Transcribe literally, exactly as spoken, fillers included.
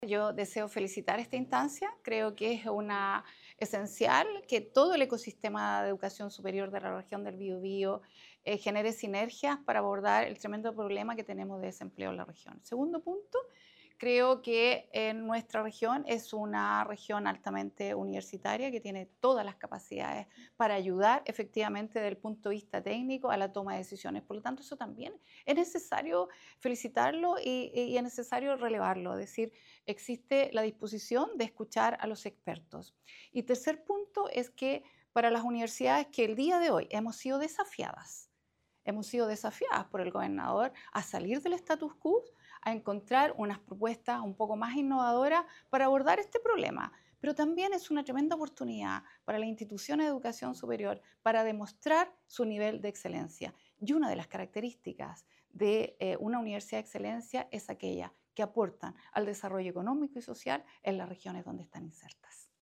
Yo deseo felicitar esta instancia, creo que es una esencial que todo el ecosistema de educación superior de la región del Biobío eh, genere sinergias para abordar el tremendo problema que tenemos de desempleo en la región. Segundo punto, creo que en nuestra región es una región altamente universitaria que tiene todas las capacidades para ayudar efectivamente desde el punto de vista técnico a la toma de decisiones. Por lo tanto, eso también es necesario felicitarlo y, y es necesario relevarlo, es decir, existe la disposición de escuchar a los expertos. Y tercer punto es que para las universidades que el día de hoy hemos sido desafiadas, hemos sido desafiadas por el gobernador a salir del status quo, a encontrar unas propuestas un poco más innovadoras para abordar este problema. Pero también es una tremenda oportunidad para las instituciones de educación superior para demostrar su nivel de excelencia. Y una de las características de eh, una universidad de excelencia es aquella que aportan al desarrollo económico y social en las regiones donde están insertas.